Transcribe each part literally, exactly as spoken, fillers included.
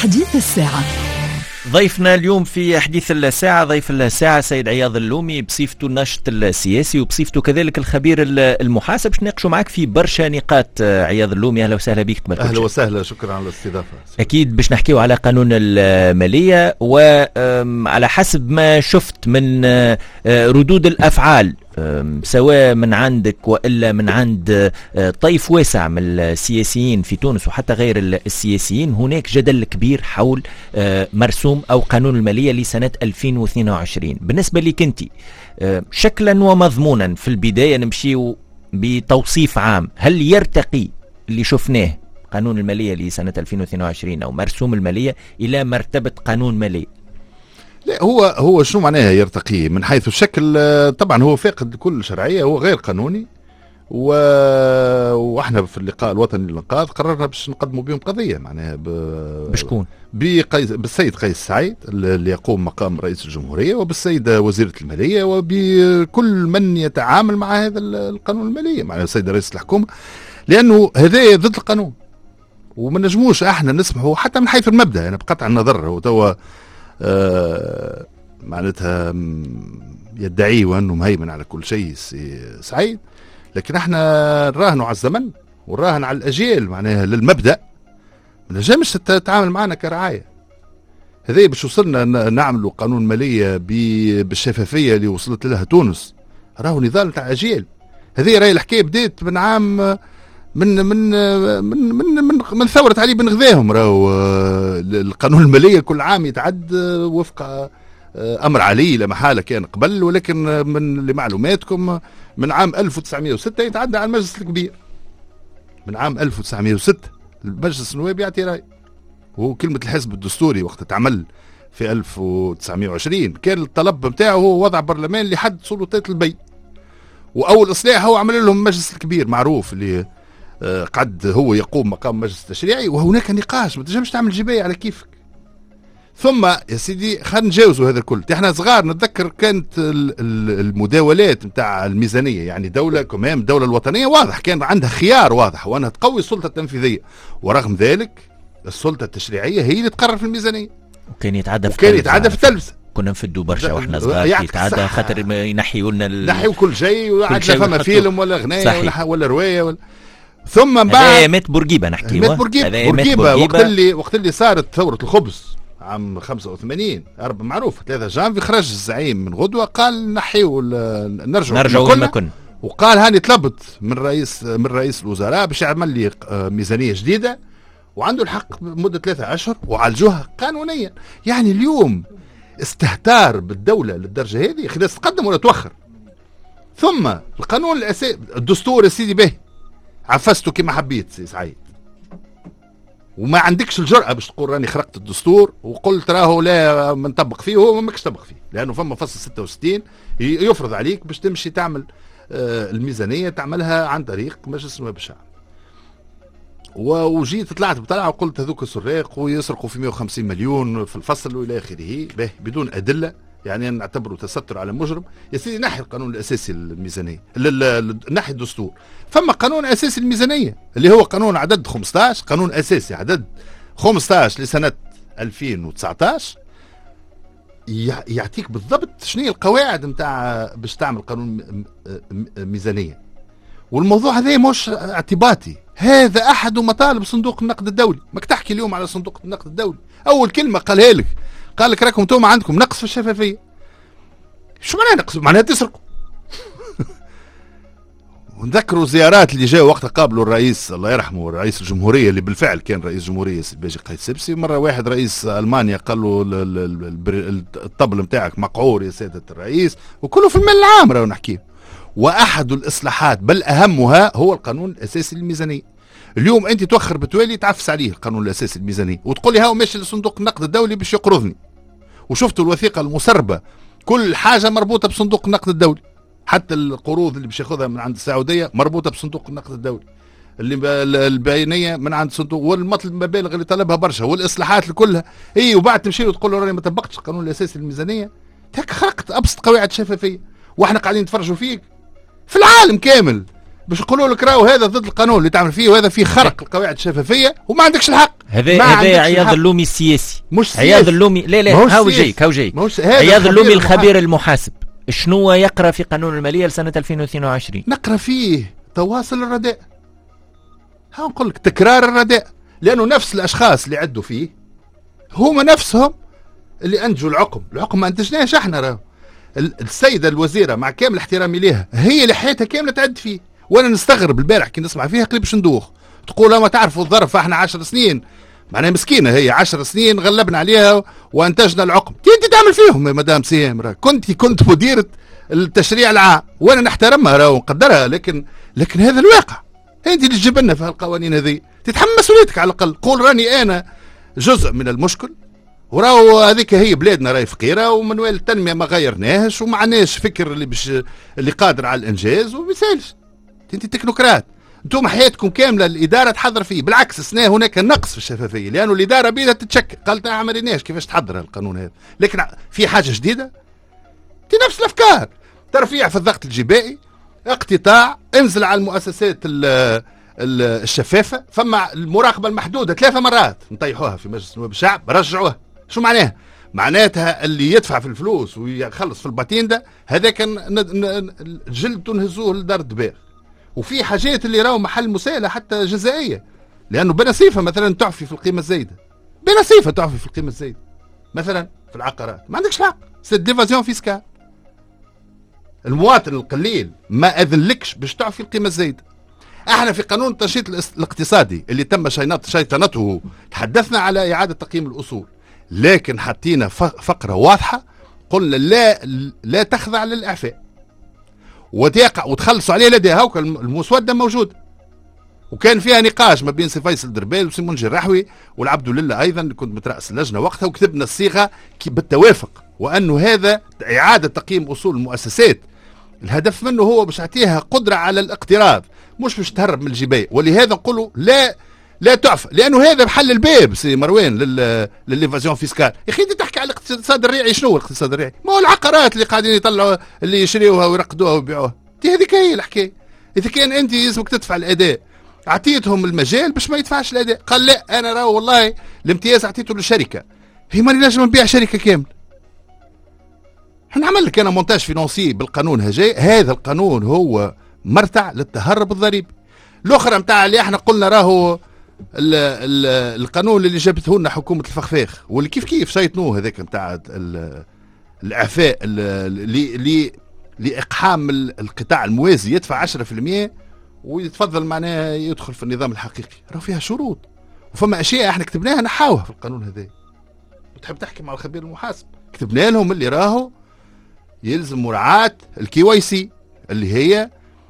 حديث الساعة. ضيفنا اليوم في حديث الساعة ضيف الساعة سيد عياض اللومي بصفته الناشط السياسي وبصفته كذلك الخبير المحاسب. باش نناقشوا معك في برشا نقاط. عياض اللومي أهلا وسهلا بك. أهلا وسهلا، شكرا على الاستضافة. أكيد باش نحكيو على قانون المالية وعلى حسب ما شفت من ردود الأفعال سواء من عندك وإلا من عند طيف واسع من السياسيين في تونس وحتى غير السياسيين، هناك جدل كبير حول مرسوم أو قانون المالية لسنة ألفين واثنين وعشرين. بالنسبة لك أنت شكلا ومضمونا، في البداية نمشي بتوصيف عام، هل يرتقي اللي شفناه قانون المالية لسنة ألفين واثنين وعشرين أو مرسوم المالية إلى مرتبة قانون مالي؟ لا، هو هو شنو معناها يرتقي من حيث الشكل؟ طبعا هو فاقد لكل شرعيه، هو غير قانوني و... واحنا في اللقاء الوطني للانقاذ قررنا باش نقدموا بهم قضيه معناها ب... بشكون؟ بقيس... بالسيد قيس سعيد اللي يقوم مقام رئيس الجمهوريه، وبالسيده وزيره الماليه، وبكل من يتعامل مع هذا القانون المالي، مع السيده رئيس الحكومه، لانه هذا ضد القانون وما نجموش احنا نسمحوا حتى من حيث المبدا. انا يعني بقطع النظر هو توا آه معناتها يدعي وانه مهيمن على كل شيء سعيد، لكن احنا نراهنوا على الزمن ونراهن على الاجيال معناها للمبدا. ما نجمش تتعامل معنا كرعايه. هذا باش وصلنا نعملوا قانون ماليه بالشفافيه اللي وصلت لها تونس، راهو نضال تاع اجيال. هذه راهي الحكايه بدات من عام من من من من من, من ثورة علي بن غذاهم. راهو القانون المالية كل عام يتعد وفق أمر علي، لا محالة كان قبل، ولكن من لمعلوماتكم من عام ألف وتسعمائة وستة يتعدى على المجلس الكبير. من عام ألف وتسعمائة وستة المجلس النواب يعطي رأي، وهو كلمة الحزب الدستوري وقت تعمل في ألف وتسعمائة وعشرين كان الطلب بتاعه هو وضع برلمان لحد سلطات البيت، وأول إصلاح هو عمل لهم المجلس الكبير معروف اللي قد هو يقوم مقام مجلس تشريعي، وهناك نقاش ما تنجمش تعمل جباية على كيفك. ثم يا سيدي خلينا نتجاوزوا هذا الكل. احنا صغار نتذكر كانت المداولات نتاع الميزانية، يعني دولة كمام الدولة الوطنية واضح كان عندها خيار واضح وأنها تقوي السلطة التنفيذية، ورغم ذلك السلطة التشريعية هي اللي تقرر في الميزانية. وكان يتعدى في وكان يتعدى في التلفزة. كنا نفدوا برشا واحنا صغار يتعدى خاطر ينحيوا لنا ال... نحيوا كل شيء، وعاد فما فيلم ولا غناية ولا ولا رواية ولا. ثم بعد هذا مات بورقيبة نحكي مات بورقيبة, بورقيبة وقت اللي وقت اللي صارت ثورة الخبز عام خمسة وثمانين أربع معروف ثلاثة جانفي، خرج الزعيم من غدوة قال نحيوا نرجعوا نرجعوا كما كنا، وقال هاني طلبت من رئيس من رئيس الوزراء باش يعمل لي ميزانية جديدة، وعنده الحق مدة ثلاثة أشهر وعالجوها قانونيا. يعني اليوم استهتار بالدولة للدرجة هذه، خلينا تقدم ولا توخر. ثم القانون الأساسي الدستور يا سيدي به عفسته كما حبيت سي سعيد، وما عندكش الجرأة باش تقول راني خرقت الدستور وقلت راهو لا منطبق فيه. هو ماكش طبق فيه، لأنه فما فصل ستة وستين يفرض عليك باش تمشي تعمل آه الميزانية تعملها عن طريق مجلس نواب الشعب. وجيت طلعت بطلعة وقلت هذوك سراق ويسرقوا في مئة وخمسين مليون في الفصل والى اخره بدون أدلة، يعني نعتبره تستر على مجرم. يا سيدي نحي القانون الاساسي للميزانيه، نحي الدستور. فما قانون اساسي للميزانيه اللي هو قانون عدد خمسة عشر، قانون اساسي عدد خمسة عشر لسنه ألفين وتسعة عشر، يعطيك بالضبط شنو هي القواعد نتاع باش تعمل قانون ميزانيه. والموضوع هذا مش اعتباطي، هذا احد مطالب صندوق النقد الدولي. ماك تحكي اليوم على صندوق النقد الدولي، اول كلمه قالها لك قال لك راكم انتم عندكم نقص في الشفافيه. شو معناها نقص؟ معناها تسرقوا. ونذكروا زيارات اللي جاء وقتها قابلوا الرئيس الله يرحمه رئيس الجمهوريه اللي بالفعل كان رئيس جمهوريه باجي قايد سبسي. مره واحد رئيس المانيا قال له الطبل نتاعك مقعور يا سياده الرئيس، وكله في المال العام راهو نحكيه. واحد الاصلاحات بل اهمها هو القانون الاساسي للميزانيه. اليوم انت توخر بتوالي تعفس عليه القانون الاساسي للميزانيه وتقول لي هاو ماشي لصندوق النقد الدولي باش يقرضني. وشفتوا الوثيقه المسربه كل حاجه مربوطه بصندوق النقد الدولي، حتى القروض اللي باش ياخذها من عند السعوديه مربوطه بصندوق النقد الدولي، اللي البيانيه من عند صندوق، والمطلب المبالغ اللي طلبها برشا والاصلاحات كلها. اي وبعد تمشي له تقول له راني ما طبقتش القانون الاساسي للميزانيه. هيك خلقت ابسط قواعد شفافيه، واحنا قاعدين نتفرجوا فيك في العالم كامل باش يقولوا لك راهو هذا ضد القانون اللي تعمل فيه، وهذا فيه خرق القواعد الشفافيه وما عندكش الحق. هذا هذا عياض اللومي السياسي، مش سياسي. عياض اللومي لا لا هاو جايك هاو جايك عياض اللومي الخبير المحاسب. شنو يقرا في قانون الماليه لسنه ألفين واثنين وعشرين؟ نقرا فيه تواصل الرداء. ها نقول لك تكرار الرداء، لانه نفس الاشخاص اللي عدوا فيه هما نفسهم اللي انتجوا العقم. العقم ما انتجناش احنا، راهو السيده الوزيره مع كامل احترامي لها هي اللي حياتها كامله تعد فيه. وانا نستغرب البارح كي نسمع فيها قريب باش ندوخ، تقول ما تعرفوا الظرف احنا عشر سنين، معناها مسكينه هي عشر سنين غلبنا عليها وانتجنا العقم. كي انت تعمل فيهم يا مدام سيام؟ راه كنت كنت مديره التشريع العام وانا نحترمها راه ونقدرها، لكن لكن هذا الواقع. انت اللي تجيب لنا في هالقوانين هذه، تتحمل مسؤوليتك على الاقل. قول راني انا جزء من المشكل، وراو هذيك هي بلادنا راهي فقيره ومنوال التنميه ما غيرناهش وما عندناش فكر اللي بش اللي قادر على الانجاز وما يسالش. انت تكنوقراط، انتم حياتكم كامله الاداره تحضر فيه. بالعكس السنه هناك نقص في الشفافيه، لانه الاداره بيدها تتشكل. قالت ما عملناش كيفاش تحضر القانون هذا، لكن في حاجه جديده دي نفس الافكار. ترفيع في الضغط الجبائي، اقتطاع، انزل على المؤسسات الشفافه. فما المراقبه المحدوده ثلاثه مرات نطيحوها في مجلس نواب الشعب، رجعوها. شو معناها؟ معناتها اللي يدفع في الفلوس ويخلص في الباتين ده هذا كان جلدته نهزوه لدار الدباغ. وفي حاجات اللي راهو محل مساءله حتى جزائيه، لانه بنصيفه مثلا تعفي في القيمه الزايده، بنصيفه تعفي في القيمه الزايده مثلا في العقارات، ما عندكش حق. سي ديفازيون فيسكال. المواطن القليل ما اذنلكش باش تعفي القيمه الزايده. احنا في قانون التنشيط الاقتصادي اللي تم شيطنته تحدثنا على اعاده تقييم الاصول، لكن حطينا فقره واضحه قلنا لا لا تخضع للاعفاء وتقع وتخلصوا عليه لديها. هاوك المسوده موجوده، وكان فيها نقاش ما بين سي فيصل دربال وسي منجي الرحوي والعبد لله ايضا اللي كنت مترأس اللجنه وقتها، وكتبنا الصيغه بالتوافق، وانه هذا اعاده تقييم اصول المؤسسات الهدف منه هو باش يعطيها قدره على الاقتراض، مش باش تهرب من الجبايه. ولهذا نقولوا لا لا تعفى، لانه هذا محل الباب سي مروان للإيفازيون فيسكال. يا اخي انت تحكي على الاقتصاد الريعي. شنو الاقتصاد الريعي؟ ما هو العقارات اللي قاعدين يطلعوا اللي يشريوها ويرقدوها ويبيعوها، دي هذيك هي الحكايه. اذا كان انت لازمك تدفع الاداء، اعطيتهم المجال باش ما يدفعش الاداء. قال لا انا راهو والله الامتياز اعطيته للشركه، هي ماني نجم نبيع شركه كامله. نعمل لك انا مونتاج فينانسي بالقانون هجاي. هذا القانون هو مرتع للتهرب الضريبي. الاخرى نتاع اللي احنا قلنا راهو ال ال القانون اللي جابته لنا حكومه الفخفاخ واللي كيف كيف شيطنوه، هذاك نتاع الاعفاء اللي لاقحام القطاع الموازي يدفع عشرة في المئة ويتفضل معناها يدخل في النظام الحقيقي. راهو فيها شروط وفما اشياء احنا كتبناها نحاوها في القانون هذا. وتحب تحكي مع الخبير المحاسب، كتبنا لهم اللي راهو يلزم مراعاة الكي واي سي اللي هي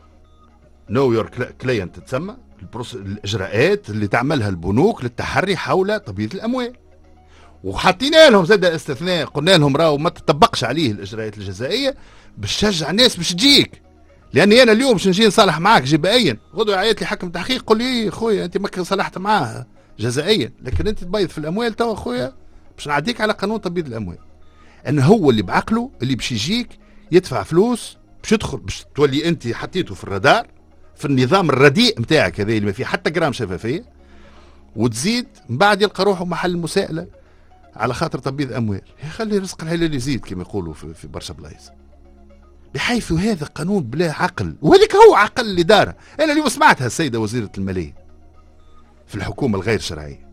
نو يور كلاينت تسمى الاجراءات اللي تعملها البنوك للتحري حول تبييض الاموال. وحطينا لهم زاد استثناء، قلنا لهم راهو ما تطبقش عليه الاجراءات الجزائيه باش تشجع الناس باش تجيك. لاني انا اليوم باش نجي نصالح معاك جزائيا، غدوه عيط لي حكم تحقيق قول لي خويا انت ما صالحت معاه جزائيا، لكن انت تبيض في الاموال توا خويا باش نعديك على قانون تبييض الاموال. ان هو اللي بعقله اللي باش يجيك يدفع فلوس باش يدخل باش تولي انت حطيته في الرادار في النظام الرديء نتاعك هذا اللي ما فيه حتى جرام شفافيه، وتزيد من بعد يلقى روحه محل مساءله على خاطر تبييض اموال. خلي رزق الحلال يزيد كما يقولوا في, في برشا بلايص. بحيث هذا قانون بلا عقل، وهذيك هو عقل الاداره. انا اليوم سمعتها السيده وزيره الماليه في الحكومه الغير شرعيه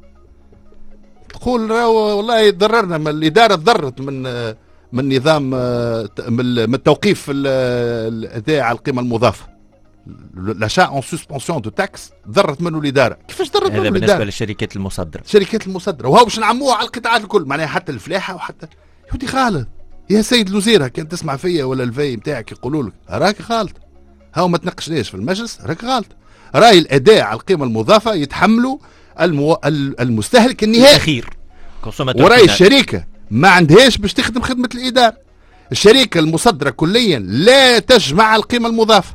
تقول والله ضررنا من الاداره، تضررت من من نظام من التوقيف الاداء على القيمه المضافه، لاشا اون سسبونسيون دو تاكس، ضرت منه الاداره. كيفاش ضرت منه الاداره؟ هذا بالنسبه للشركات المصدره. الشركات المصدره وهو باش نعموها على القطاعات الكل، معناها حتى الفلاحه وحتى يودي غلط. يا سيد الوزيره كان تسمع فيا ولا الفي نتاعك يقولوا لك راك غلط، هاو ما تناقشناش في المجلس، راك غلط. راي الاداء على القيمه المضافه يتحمله المو... المستهلك النهائي الاخير، وراي الشركه ما عندهاش باش تخدم خدمه الاداره. الشركه المصدره كليا لا تجمع القيمه المضافه،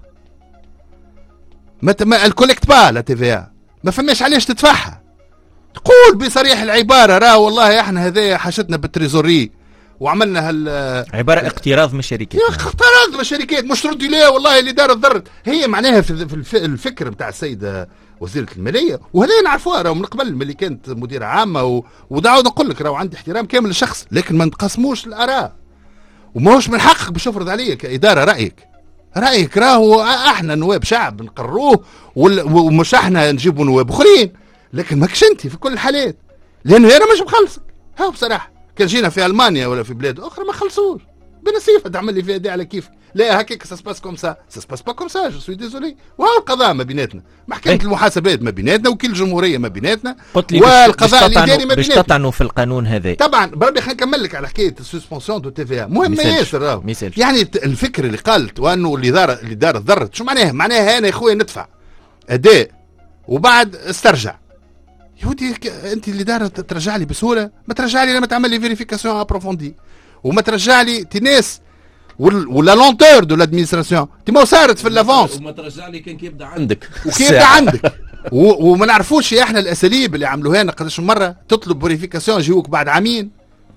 ما الكوليكت با لا تي في ما فماش علاش تدفعها. تقول بصريح العباره راه والله احنا هذايا حاجتنا بالتريزوري وعملنا هال عباره اقتراض من الشركات. يا اقتراض من الشركات مش ردي ليه والله اللي دار ضرت. هي معناها في الفكر نتاع السيده وزيره الماليه، وهذا نعرفوها راهو من قبل ملي كانت مديره عامه و... ودعوه نقول لك راهو عندي احترام كامل للشخص، لكن ما نتقاسموش الاراء، وماهوش من حقك باش تفرض عليا كاداره رايك. رايك راهو احنا نواب شعب نقروه ومش احنا نجيبوا نواب اخرين، لكن ماكش انت في كل الحالات، لانه انا مش مخلصك. ها بصراحه كان جينا في المانيا ولا في بلاد اخرى ما خلصوش بنصيفه تعمل لي فيها دي على كيف. لا هكاك سا سباس كوم سا سا سباس با كوم سا جو سوي ديزولي. وهو القضاء ما بيناتنا، محكمه المحاسبات ما بيناتنا، وكيل الجمهوريه ما بيناتنا، والقضاء الاداري ما بيناتنا. باش تطعنوا في القانون هذا طبعا. بربي خلينا نكمل لك على حكايه السسبونسيون دو تي في ا مهمه ياسر راهو. يعني الفكر اللي قالت وانه اللي دار اللي دار ضرت شو معناها؟ معناها انا يا خويا ندفع اداء وبعد استرجع. يهودي انت اللي دار ترجع لي بسهوله؟ ما ترجع لي لما تعمل لي فيريفيكاسيون ابروفوندي، وما ترجع لي تناس ولا لونتور دو لادمينستراسيون. تي ما صارت في الافونس، وما ترجع لي كان كيبدا عندك وكيبدا عندك وما نعرفوش احنا الاساليب اللي عملوها لنا قداش مره تطلب فيريفيكاسيون يجيوك بعد عامين.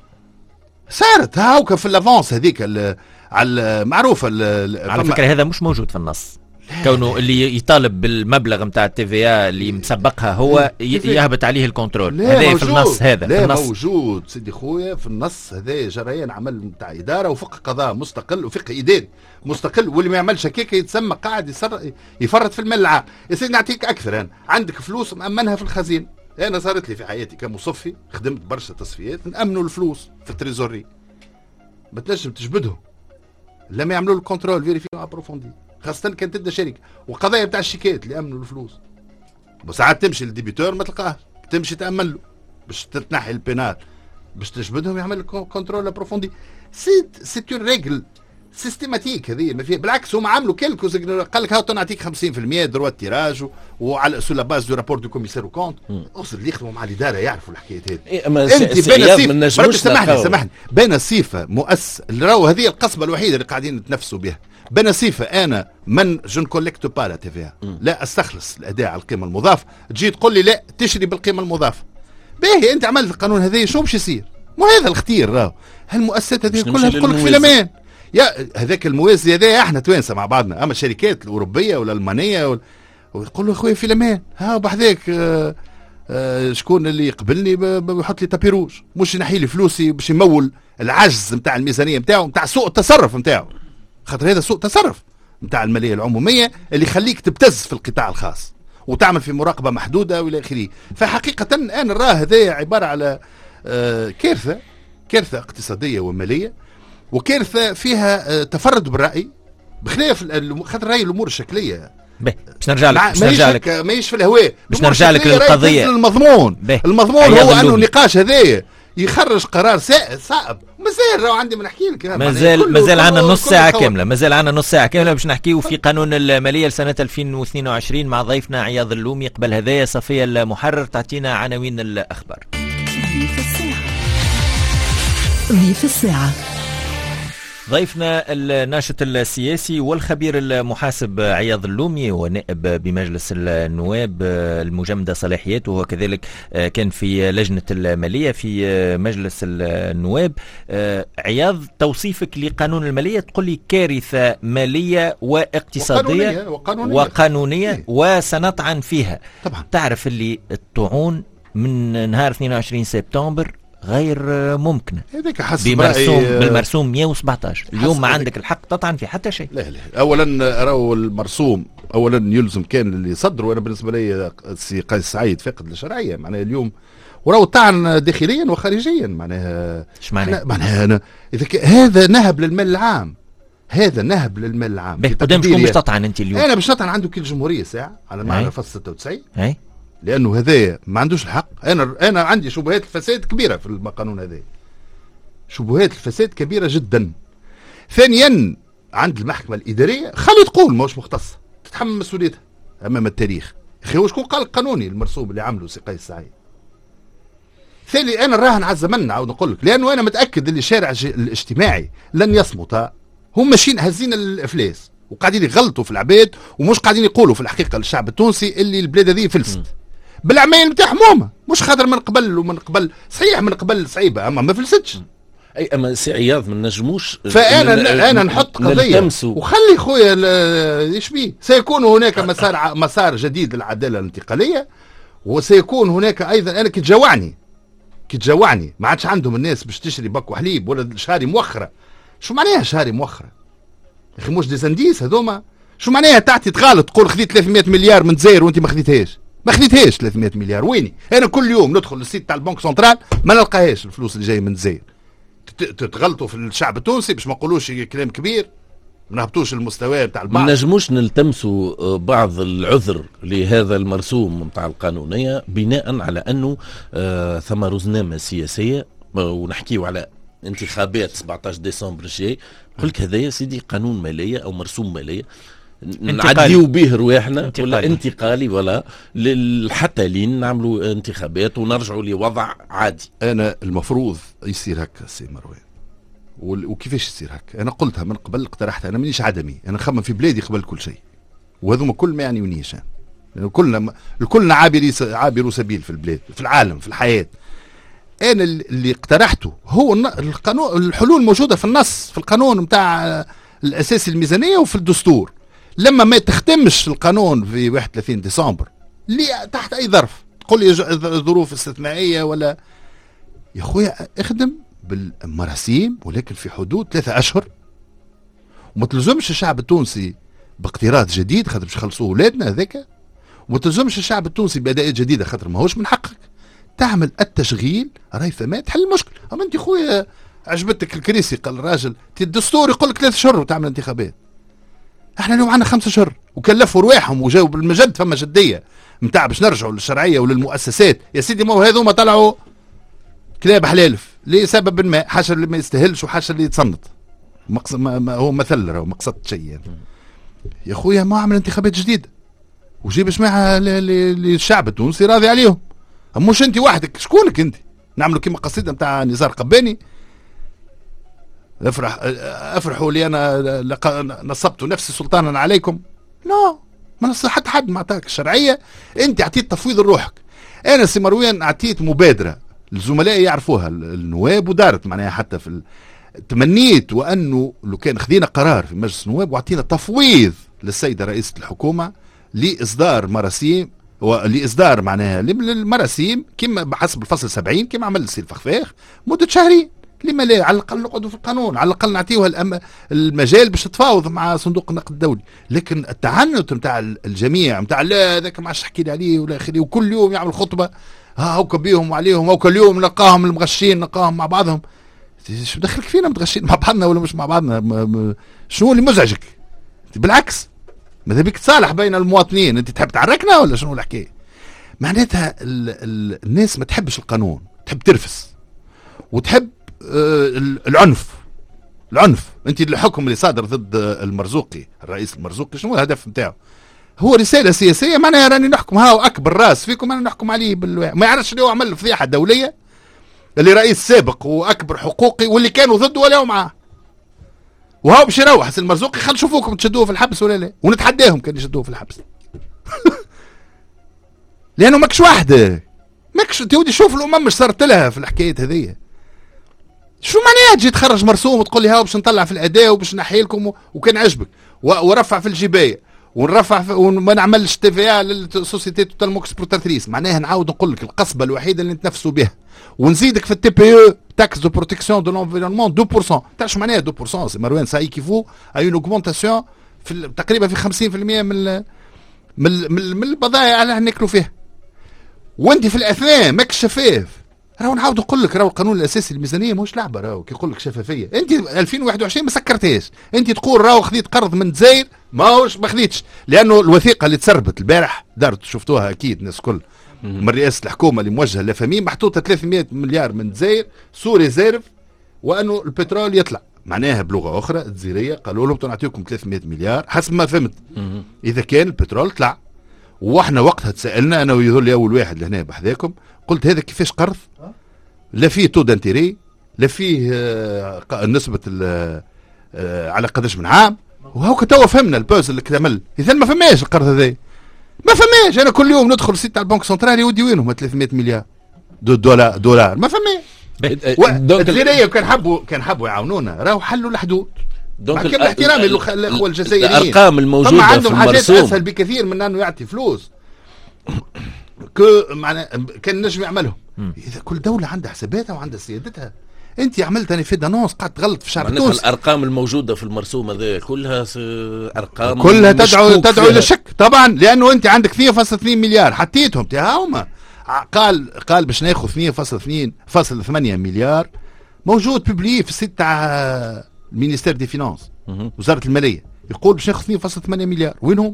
صارت هاوكا في الافونس هذيك على معروفه. على فكره هذا مش موجود في النص، كونه اللي يطالب بالمبلغ نتاع التي في ا اللي مسبقها هو يهبط عليه الكنترول. هذا في النص، هذا لا في النص موجود سيدي خويا في النص. هذا جريان عمل نتاع اداره وفقه قضاء مستقل وفقه اداري مستقل، واللي ما يعملش هكاك يتسمى قاعد يفرط في المال العام. يا سيدي نعطيك اكثر، انا عندك فلوس مامنها في الخزين. انا صارت لي في حياتي كمصفي خدمت برشا تصفيات نامنوا الفلوس في التريزوري، ما تنجم تجبدهم لما يعملوا له الكونترول فيريفيكاسيون ابروفوندي، خاصة كانت تبدا شركة. وقضايا بتاع الشيكات اللي امنوا الفلوس، وساعات تمشي للديبيتور ما تلقاهش، تمشي تامن له باش تتنحي البينال باش تجبدهم يعمل لك كونترول ابروفوندي. سي سي اون ريغل سيستيماتيك هذه ما فيها. بالعكس هم عملوا كيلكوز، قال لك هاو نعطيك خمسين بالمئة دروا تيراج وعلى سو لا باز دو رابور دو كوميسير او كونت. اقصد اللي يخدموا مع الاداره يعرفوا الحكايه هذه. إيه انت بين سيف سامحني سامحني بين سيفه مؤسس اللي راهو هذه القصبه الوحيده اللي قاعدين نتنافسوا بها. بين سيفه انا من جو نكوليكت با لا تي في لا استخلص الاداء على القيمه المضافه، تجي تقول لي لا تشري بالقيمه المضافه. باهي انت عملت القانون هذا شو باش يصير؟ مو هذا الاختيار راهو. هالمؤسسات هذه كلها تقول لك في الامان يا هذاك الموازي هذا احنا توانسه مع بعضنا، اما الشركات الاوروبيه والالمانيه وال... ويقول له خويا في الامان ها بحذاك آه آه شكون اللي يقبلني بيحط لي تابي روج، مش ينحي لي فلوسي باش يمول العجز نتاع الميزانيه نتاعو نتاع سوء التصرف نتاعو، خاطر هذا سوء تصرف نتاع الماليه العموميه اللي يخليك تبتز في القطاع الخاص وتعمل في مراقبه محدوده والى اخره. فحقيقه انا نراه هذا عباره على آه كارثه كارثه اقتصاديه وماليه، وكارثه فيها تفرد بالراي بخلاف خاطر راي الامور الشكليه. باش نرجع لك باش نرجع لك ماهيش في الهواء باش نرجع لك للقضيه. المضمون بيه. المضمون هو انه النقاش هذايا يخرج قرار صعب. مازال راهو عندي ما نحكي لك، مازال مازال عندنا نص ساعه كامله مازال عندنا نص ساعه كامله باش نحكيو في قانون الماليه لسنه ألفين واثنين وعشرين مع ضيفنا عياض اللومي. قبل هذايا صفيه المحرر تعطينا عناوين الاخبار. ضيف الساعه ضيف الساعه ضيفنا الناشط السياسي والخبير المحاسب عياض اللومي ونائب بمجلس النواب المجمدة صلاحياته، وكذلك كان في لجنة المالية في مجلس النواب. عياض، توصيفك لقانون المالية تقول لي كارثة مالية واقتصادية وقانونية, وقانونية, وقانونية وسنطعن فيها. طبعا تعرف اللي الطعون من نهار اثنين وعشرين سبتمبر غير ممكنه. هذاك حسب بمرسوم بالمرسوم مئة وسبعطاش اليوم ما عندك الحق تطعن في حتى شيء. لا لا اولا راهو المرسوم اولا يلزم كان اللي يصدروا. انا بالنسبه لي السي قيس سعيد فاقد للشرعيه معناها اليوم، وراهو طعن داخليا وخارجيا معناها. ايش معناها؟ معناها أنا اذا ك... هذا نهب للمال العام، هذا نهب للمال العام. قدام شكون باش تطعن انت اليوم؟ انا باش نطعن عنده كل جمهوريه ساعه على معنى فصل ستة وتسعين اي، لانه هذا ما عندوش الحق. انا انا عندي شبهات الفساد كبيره في القانون هذا، شبهات الفساد كبيره جدا. ثانيا عند المحكمه الاداريه خلي تقول ماهوش مختصه تتحمل مسؤوليتها امام التاريخ. اخي وشكون قال القانوني المرسوم اللي عمله سي قيس سعيد؟ ثاني انا راهن على الزمن نعاود نقول لك، لانه انا متاكد اللي الشارع الاجتماعي لن يصمت. هم ماشيين هزين الافلاس وقاعدين يغلطوا في العباد ومش قاعدين يقولوا في الحقيقه للشعب التونسي اللي البلاد هذه فلست بالعمايل نتاعهم هما، مش خاطر من قبل ومن قبل صحيح من قبل صعيبه اما ما فلستش. اي اما سي عياض ما نجموش. فانا انا نحط قضيه وخلي خويا يشبيه. سيكون هناك مسار مسار جديد للعداله الانتقاليه، وسيكون هناك ايضا. انا كي تجوعني كي تجوعني ما عادش عندهم الناس باش تشري بك وحليب ولا شهاري موخره. شو معناها شهاري موخره يا اخي؟ مش ديزانديس هذوما. شو معناها تعطي تغالط تقول خذيت ثلاثمائة مليار من الجزائر وانت ما خذيتهاش؟ ما خذيتهاش ثلاثمائة مليار. ويني انا كل يوم ندخل للسيت تاع البنك سنترال ما نلقاهاش الفلوس اللي جايه من الجزائر. تتغلطوا في الشعب التونسي باش ما نقولوش كلام كبير، ما نهبطوش المستوى تاع البعض. ما نجموش نلتمسوا بعض العذر لهذا المرسوم نتاع القانونيه بناء على انه آه ثم رزنامه سياسيه، ونحكيو على انتخابات سبعطاش ديسمبر الجاي. قلت هذا يا سيدي قانون ماليه او مرسوم ماليه نعديو به رواحنا انتقالي. ولا انتقالي ولا حتى لين نعملوا انتخابات ونرجعوا لوضع عادي. انا المفروض يصير هكا سي مروان. وكيفاش يصير هكا؟ انا قلتها من قبل، اقترحتها. انا مانيش عدمي، انا نخمم في بلادي قبل كل شيء، وهذوما كل ما يعنيونيش. يعني كلنا كلنا عابري عابروا سبيل في البلاد، في العالم، في الحياه. انا اللي اقترحته هو القانون، الحلول موجوده في النص، في القانون نتاع الاساسي الميزانيه وفي الدستور. لما ما تختمش القانون في واحد وثلاثين ديسمبر اللي تحت اي ظرف، تقول لي ظروف استثنائيه ولا يا خويا اخدم بالمراسيم ولكن في حدود ثلاثة اشهر، وما تلزمش الشعب التونسي باقتراض جديد خاطر باش يخلصوه اولادنا هذاك، وما تلزمش الشعب التونسي باداءات جديده خاطر ماهوش من حقك. تعمل التشغيل راي فما تحل المشكل. اما انت خويا عجبتك الكريسي قال الراجل الدستور يقول لك ثلاث شهور وتعمل انتخابات. احنا اليوم عندنا خمسة شهور وكلفوا رواحهم وجاوا بالمجد. فما جديه نتاع باش نرجعوا للشرعيه وللمؤسسات. يا سيدي ما هو هذوما طلعوا كلاب حلالف لسبب ما، حاشا اللي ما يستاهلش وحاشا اللي يتصنت. مقصد ما ما هو مثل راهو مقصد شيء يعني. يا خويا ما عمل انتخابات جديده وجيب اسمعها للشعب التونسي راضي عليهم. مش انت وحدك، شكونك انت؟ نعملوا كيما قصيده نتاع نزار قباني، افرح افرحوا لي انا نصبت نفسي سلطانا عليكم. لا ما نص حتى حد ما اعطاك الشرعيه، انت اعطيت تفويض لروحك. انا سي مروان اعطيت مبادره الزملاء يعرفوها النواب ودارت معناها حتى في ال... تمنيت وانه لو كان خذينا قرار في مجلس النواب واعطينا تفويض للسيده رئيسه الحكومه لاصدار مراسيم ولاصدار معناها المراسيم كما بحسب الفصل سبعين كما عمل السي الفخفاخ مده شهرين. لما لا؟ على الاقل نقعدوا في القانون، على الاقل نعطيوها الأم... المجال باش تتفاوض مع صندوق النقد الدولي. لكن التعنت نتاع الجميع نتاع لا هذاك ما عادش تحكي لي عليه ولا اخره، وكل يوم يعمل خطبه ها هوكا بيهم وعليهم، هوكا اليوم نلقاهم المغشين نلقاهم مع بعضهم. شو دخلك فينا متغشين مع بعضنا ولا مش مع بعضنا؟ م... م... شنو اللي مزعجك؟ بالعكس ماذا بك تصالح بين المواطنين، انت تحب تعركنا ولا شنو الحكايه؟ معناتها ال... ال... الناس ما تحبش القانون، تحب ترفس وتحب آه العنف. العنف انت الحكم اللي صادر ضد المرزوقي الرئيس المرزوقي شنو الهدف نتاعو؟ هو رساله سياسيه معناها راني نحكم هاو اكبر راس فيكم انا نحكم عليه بالواحد. ما يعرفش اللي هو عمل فضيحه دوليه اللي رئيس سابق واكبر حقوقي واللي كانوا ضده ولا معاه، وهاو باش يروح سي المرزوقي. خل نشوفوكم تشدوه في الحبس ولا لا، ونتحداهم كان يشدوه في الحبس. لانه ماكش واحده، ماكش تودي شوف الامم مش صارت لها في الحكايه هذيا. شو معناها تجي تخرج مرسوم وتقول لي هاو باش نطلع في الاداء وباش نحيي لكم وكان عجبك ورفع في الجبايه ونرفع وما نعملش تي في للسوسيتي توتال موكسبورتاتريس. معناها نعاود نقول لك القصبه الوحيده اللي نتنافسوا بها ونزيدك في التي بي او تاكس دو بروتيكسيون دو لونفيرونمون اثنين بالمئة. تعرف معناها اثنين بالمئة سي مروان؟ سا ايكيفو اي اون اوغمونتاسيون في تقريبا في خمسين بالمئة من من من البضائع اللي ناكلوا فيها. وانت في الاثناء ماكش شفاف. راهو نعاود نقول لك راهو القانون الاساسي للميزانيه ماهوش لعبه. راهو كي يقول لك شفافيه انت ألفين وواحد وعشرين ما سكرتهاش. انت تقول راهو خذيت قرض من الجزائر ماهوش ما خذيتش، لانه الوثيقه اللي تسربت البارح دارت شفتوها اكيد الناس الكل من رئاسه الحكومه اللي موجهه للفامي محطوطه ثلاثمائة مليار من الجزائر سو ريزيرف، وانه البترول يطلع. معناها بلغه اخرى الجزائريه قالوا لهم نعطيكم ثلاثمائة مليار حسب ما فهمت اذا كان البترول طلع. واحنا وقتها تسالنا انا ويظل لي اول واحد لهنا بحذاكم، قلت هذا كيفاش قرض؟ لا فيه تو دانتيري لا فيه آه نسبه آه على قداش من عام. وهاو توا فهمنا البوز اللي كمل. اذا ما فماش القرض هذا ما فماش. انا كل يوم ندخل السيت تاع البنك سنترالي يودي وينهم ثلاثمائة مليار دو دولار دولار ما فماش. الجزائريه كان حبوا كان حبوا يعاونونا راهو حلوا الحدود. مع كل احترامي للاخوه الجزائريين، الارقام الموجوده عندهم في حاجات المرسوم اسهل بكثير من انه يعطي فلوس كو معنا كان نجم يعملهم. اذا كل دوله عندها حساباتها وعندها سيادتها، انت عملت انا في دانونس قاعد تغلط في شعب تونس. الارقام الموجوده في المرسوم هذا كلها ارقام كلها تدعو تدعو الى الشك طبعا، لانه انت عندك اثنين فاصلة اثنين مليار حطيتهم تهاوما. قال قال باش ناخذ اثنين فاصلة ثمانية مليار موجود ببلي في السيت تاع المينيستير دي فينانس وزاره الماليه، يقول باش ناخذ اثنين فاصلة ثمانية مليار. وينهم؟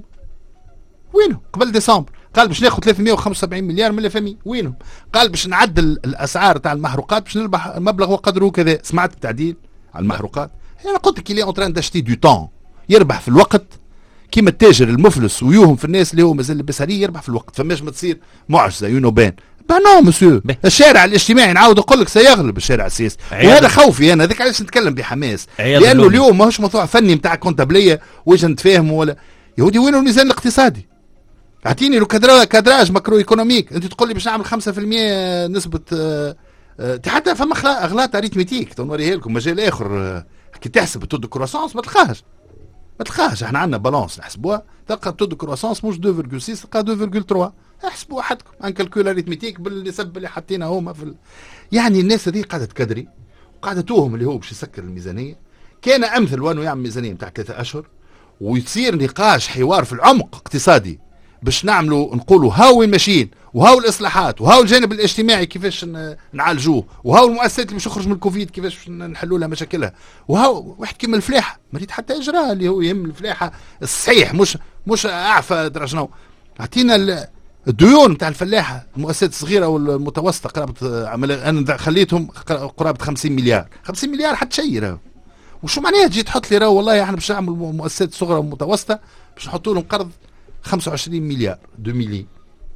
وينهم؟ قبل ديسمبر قال باش ناخذ ثلاثمائة وخمسة وسبعين مليار من الفامي، وينهم؟ قال باش نعدل الاسعار تاع المحروقات باش نربح مبلغ وقدره كذا. سمعت التعديل على المحروقات؟ انا قلت لك اللي اونتران داشتي دو طون، يربح في الوقت كيما التاجر المفلس ويوهم في الناس اللي هو مازال لاباس عليه، يربح في الوقت. فماش ما تصير معجزه يونوبان با نو مسيو. الشارع الاجتماعي نعاود نقول لك سيغلب الشارع السياسي، وهذا خوفي انا. هذاك علاش نتكلم بحماس، لانه اليوم ماهوش موضوع فني نتاع كونتابليه واش نتفاهموا ولا يهودي. وين الميزان الاقتصادي؟ اعطيني لو كادرا كادراج ماكرو ايكونوميك. انت تقول لي باش نعمل خمسة بالمئة نسبه اه اه حتى فما اغلاط اريتميتيك تنوريها لكم مجال اخر. اه كي تحسب التو دو كروسونس ما تلقاهاش ما تلقاهاش. احنا عندنا بالانس نحسبوها تلقى التو دو كروسونس مش اثنين فاصلة ستة تلقى اثنين فاصلة ثلاثة. احسبوا وحدكم ان كالكول اريتميتيك بالنسب اللي حطينا هما في ال... يعني الناس هذه قاعده تكدري وقاعده توهم اللي هو باش يسكر الميزانيه. كان امثل وانه يعمل ميزانيه نتاع ثلاثة اشهر ويصير نقاش حوار في العمق اقتصادي باش نعملوا نقولوا هاو وين ماشيين، وهاو الاصلاحات، وهاو الجانب الاجتماعي كيفاش نعالجوه، وهاو المؤسسات اللي باش تخرج من الكوفيد كيفاش نحلوا لها مشاكلها، وهاو واحد كيما الفلاحه ما ريت حتى اجراء اللي هو يهم الفلاحه الصحيح مش مش اعفى درجنو. اعطينا الديون نتاع الفلاحه المؤسسات الصغيره والمتوسطه قرابه انا خليتهم قرابه خمسين مليار. خمسين مليار حتى شيء راهو. وشو معناها تجي تحط لي راهو والله احنا باش نعمل مؤسسات صغرى ومتوسطه باش نحطوا لهم قرض خمسة وعشرين مليار دو ميلي،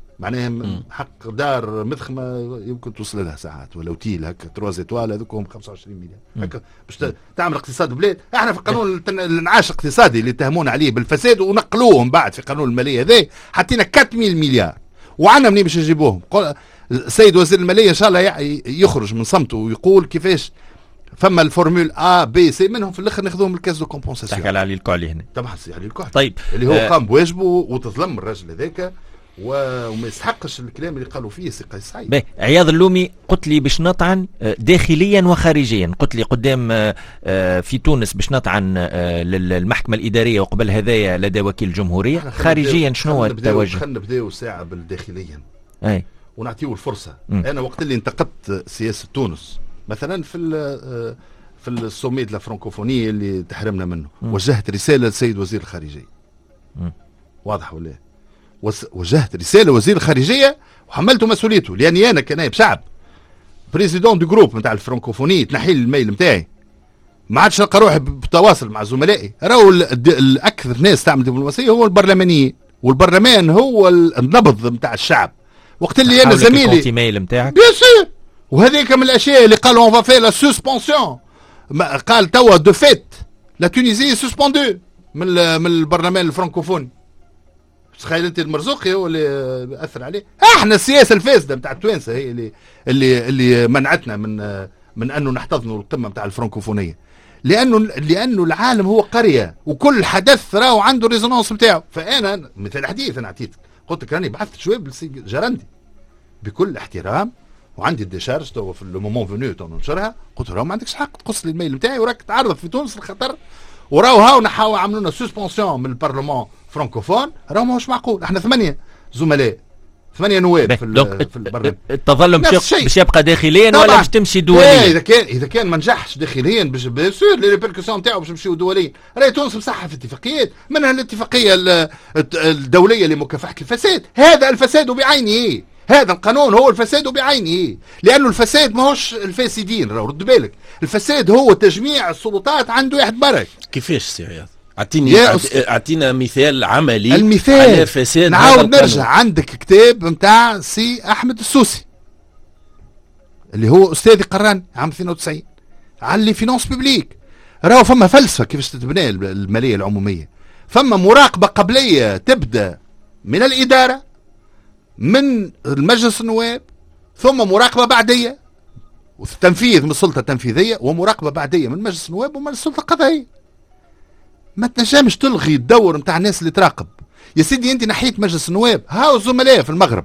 معناها حق دار مدخمه يمكن توصل لها ساعات ولا اوتيل هكا تروز اتوال هذوكم خمسة وعشرين مليار هكا باش تعمل اقتصاد بلاد. احنا في قانون الانعاش الاقتصادي اللي اتهمونا عليه بالفساد ونقلوهم بعد في قانون الماليه هذا حطينا أربعمائة مليار. وعنا منين باش نجيبوهم؟ السيد وزير الماليه ان شاء الله يخرج من صمته ويقول كيفاش فما الفورمول ا بي سي منهم في الاخر ناخذوهم الكاس دو كومبونساسيون. تحكي على علي الكعلي هنا طبعا علي الكعلي طيب اللي هو آه قام بواجبه وتظلم الراجل هذاك وما يستحقش الكلام اللي قالوا فيه سي قيس سعيد. باهي عياض اللومي قلت لي باش نطعن داخليا وخارجيا، قلت لي قدام في تونس باش نطعن للمحكمه الاداريه وقبل هذايا لدى وكيل الجمهوريه. خارجيا شنو هو التوجه؟ خلينا نبداو ساعه بالداخليا اي ونعطيو الفرصه. م. انا وقت اللي انتقدت سياسه تونس مثلا في في السومي دو لا فرانكوفونيه اللي تحرمنا منه م. وجهت رساله للسيد وزير الخارجيه. م. واضح ولا؟ وجهت رساله وزير الخارجيه وحملته مسؤوليته، لاني انا كنائب شعب بريزيدون دو جروب نتاع الفرانكوفونيه تنحي لي الميل نتاعي ما عادش نلقى روحي بتواصل مع زملائي. راهو الاكثر ناس تعمل دبلوماسيه هو البرلمانيين، والبرلمان هو النبض نتاع الشعب. وقت اللي انا زميلي ايميل نتاعك بيان سور وهذيك من الاشياء اللي قالوا اون فا لا سسبونسيون. قال توا دو فيت لا تونيزي سسبوندو من من البرلمان الفرنكوفوني. تخيل انت المرزوقي هو اللي اثر عليه. احنا السياسه الفاسده نتاع التوانسه هي اللي اللي اللي منعتنا من من انه نحتضنوا القمه نتاع الفرنكوفونيه، لانه لانه العالم هو قريه وكل حدث راهو عنده ريزونانس نتاعو. فانا مثل حديث انا عطيتك قلت لك راني بعثت جواب للسي جرندي بكل احترام وعندي الديشارج تو في المومون فينيو تو ننشرها. قلت له ما عندكش حق تقص لي الميل نتاعي وراك تعرض في تونس الخطر وراو هاو نحاو عملوا لنا سسبونسيون من البرلمان فرانكوفون. راهو ماهوش معقول. احنا ثمانيه زملاء ثمانيه نواب في, في البرلمان. التظلم باش يبقى داخليا ولا باش تمشي دوليا؟ اذا كان اذا كان ما نجحش داخليا باش بيسور لي ريبركسيون نتاعو باش نمشيو دوليا. راهي تونس مصحه في اتفاقيات منها الاتفاقيه الدوليه لمكافحه الفساد. هذا الفساد بعينه، هذا القانون هو الفساد بعينه، لانه الفساد ماهوش الفاسدين. راهو رد بالك الفساد هو تجميع السلطات عنده واحد برك. كيفاش سي عياض؟ اعطيني اعطينا مثال عملي المثال على فساد. نعاود نرجع عندك كتاب نتاع سي احمد السوسي اللي هو استاذي قراني عام اثنين وتسعين على لي فينانس بيبليك. راهو فما فلسفه كيفاش تتبنى الماليه العموميه. فما مراقبه قبليه تبدا من الاداره من المجلس النواب، ثم مراقبه بعديه وتنفيذ من السلطه التنفيذيه ومراقبه بعديه من مجلس النواب ومن السلطه القضائيه. ما تنجمش تلغي الدور نتاع الناس اللي تراقب. يا سيدي انت نحيت مجلس النواب، هاو الزملاء في المغرب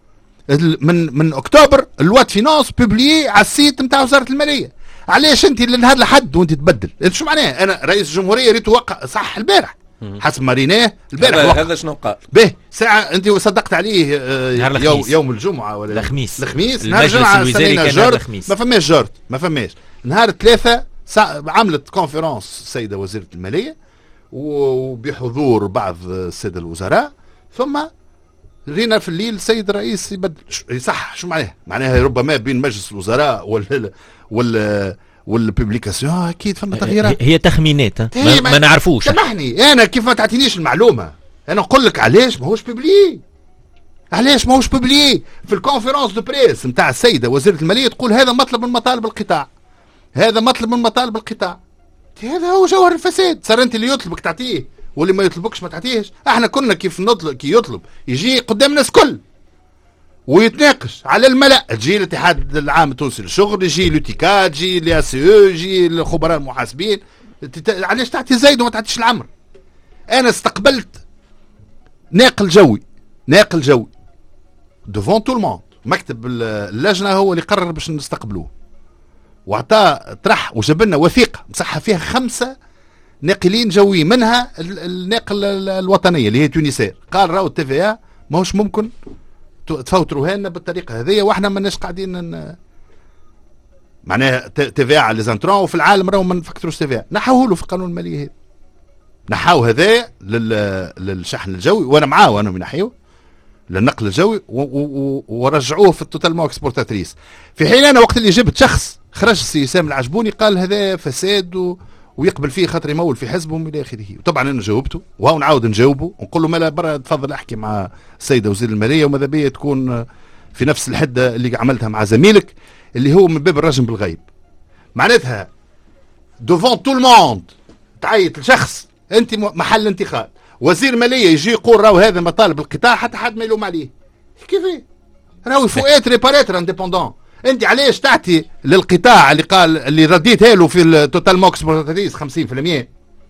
من من اكتوبر الوات فينانس بوبليي على السيت نتاع وزاره الماليه. علاش انت لنهار لحد وانت تبدل؟ شو معناه؟ انا رئيس الجمهوريه ريت وقع صح البارح حسب ما ريناه البارح. هذا شنو قال؟ به ساعه انت صدقت عليه آه يوم, يوم الجمعه ولا الخميس الخميس نهار الجمعه سمينا جارت. ما فماش جارت ما فماش نهار ثلاثه عملت كونفرنس السيده وزيره الماليه وبحضور بعض الساده الوزراء، ثم رينا في الليل السيد الرئيس يبدل. صح شو معناها؟ معناها ربما بين مجلس الوزراء وال وال والببليكاسيون اكيد فما تغييرات. هي تخمينات ما, ما نعرفوش. سامحني انا كيف ما تعطينيش المعلومه انا نقول لك علاش ماهوش ببلي. علاش ماهوش ببلي؟ في الكونفرنس دو بريس نتاع السيده وزيره الماليه تقول هذا مطلب من مطالب القطاع، هذا مطلب من مطالب القطاع. هذا هو جوهر الفساد. صار انت اللي يطلبك تعطيه واللي ما يطلبكش ما تعطيهش. احنا كنا كيف نطلب كي يطلب يجي قدام الناس كل ويتناقش على الملأ، تجي الاتحاد العام التونسي للشغل، يجي لوتيكا، تجي الاي سي او، يجي الخبراء المحاسبين. علاش تعطي زايد وما تعطيش العمر؟ انا استقبلت ناقل جوي ناقل جوي دوفون تو الموند، مكتب اللجنه هو اللي قرر باش نستقبلوه، وعطاه طرح وجاب لنا وثيقه مسحها فيها خمسه ناقلين جوي، منها الناقل الوطنيه اللي هي تونسير. قال راهو التي في ا ماهوش ممكن تفوتروها لنا بالطريقه هذه، واحنا ماناش قاعدين ن... معناها تي في على لي زانترون، وفي العالم راهو ما نفكروش تي في. نحوه له في القانون المالي هذا، نحاو هذا لل... للشحن الجوي، وانا معاه وانا بنحيوه للنقل الجوي و... و... ورجعوه في التوتال مو اكسبورتاتريس. في حين انا وقت اللي جبت شخص خرج السي سام العجبوني قال هذا فساد و... ويقبل فيه خاطر يمول في حزبهم الى اخره. وطبعا انا جاوبته وهو نعاود نجاوبه ونقول له مالا برا تفضل احكي مع السيده وزير الماليه، وماذا بيا تكون في نفس الحده اللي عملتها مع زميلك اللي هو من باب الرجم بالغيب. معناتها دوفون تو الموند تعيط لشخص انت محل انتقال، وزير ماليه يجي يقول راهو هذا مطالب القطاع حتى حد ما يلوم عليه. كيف راهو يفو ات ريباريتر انديبوندون. انت علاش تعطي للقطاع اللي قال اللي رديتها له في التوتال موكس بورتاتيس خمسين بالمئة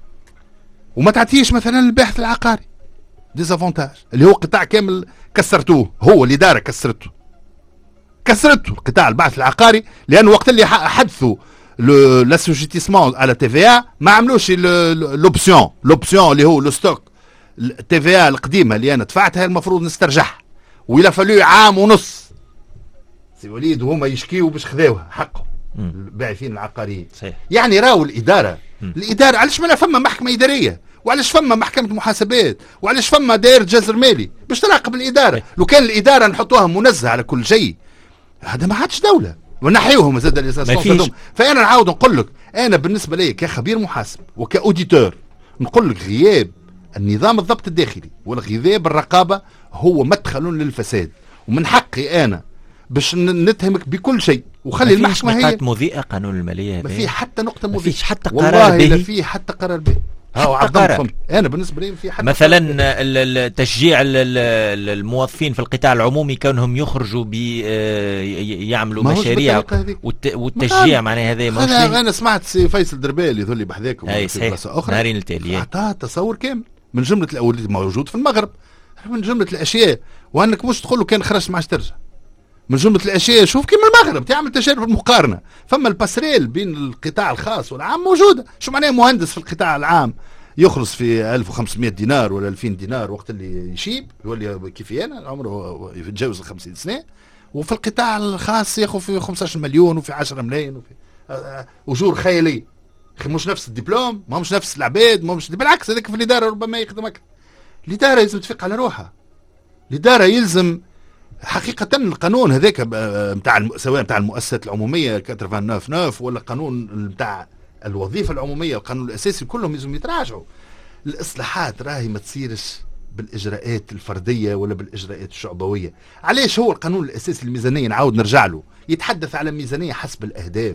وما تعطيش مثلا الباحث العقاري ديزافونتاج اللي هو قطاع كامل كسرتوه، هو الاداره كسرته كسرته القطاع البحث العقاري، لانه وقت اللي حدثوا لاسوجيتيسمون على تي في ا ما عملوش لوبسيون لوبسيون اللي هو لو ستوك تي في ا القديمه اللي انا دفعتها المفروض نسترجعها، وإلا فلو عام ونص سي وليد وهما يشكيوا باش خذاوها حقهم الباعثين العقاريين. صحيح. يعني راهو الاداره مم. الاداره علاش ما فما محكمه اداريه، وعلاش فما محكمه محاسبات، وعلاش فما دائره جزر مالي باش تراقب الاداره. صحيح. لو كان الاداره نحطوها منزهه على كل شيء هذا ما عادش دوله ونحيوهم زاد الاساس. فانا نعاود نقول لك انا بالنسبه لي كخبير محاسب وكاوديتور نقول لك غياب النظام الضبط الداخلي والغياب الرقابه هو مدخل للفساد، ومن حقي انا باش نتهمك بكل شيء وخلي المحكمه هي نقاط مضيئه. قانون الماليه ما في حتى نقطه مضيئه، ما فيش حتى قرار والله به، لا في حتى قرار به. ها انا بالنسبه لي في حتى مثلا تشجيع الموظفين في القطاع العمومي كونهم يخرجوا بي يعملوا مشاريع والتشجيع معناها هذا ماشي. انا انا سمعت سي فيصل دربالي يظل بحذاك في بلاصه اخرى نهارين التالي اعطاه تصور كامل من جمله الاولي موجود في المغرب، من جمله الاشياء، وانك مش تقول له كان خرجت ما عادش ترجع. من جمله الاشياء شوف كيما المغرب تعمل تجارب المقارنه، فما الباسريل بين القطاع الخاص والعام موجوده. شو معناه مهندس في القطاع العام يخلص في ألف وخمسمئة دينار ولا ألفين دينار وقت اللي يشيب يولي كيفي انا عمره يتجاوز ال خمسين سنه، وفي القطاع الخاص ياخذ في خمسة عشر مليون وفي عشرة ملايين وفي اجور خياليه. مش نفس الدبلوم، ما مش نفس العباد، ما مش بالعكس. هذاك في الاداره ربما يخدم اكثر. الاداره لازم تفيق على روحها، الاداره يلزم حقيقة القانون هذاك نتاع سواء نتاع المؤسسات العمومية تسعمئة وتسعة وثمانين ولا قانون نتاع الوظيفة العمومية القانون الأساسي كلهم لازم يتراجعوا. الإصلاحات راهي ما تصيرش بالإجراءات الفردية ولا بالإجراءات الشعبوية. علاش هو القانون الأساسي الميزانية نعاود نرجع له يتحدث على ميزانية حسب الأهداف.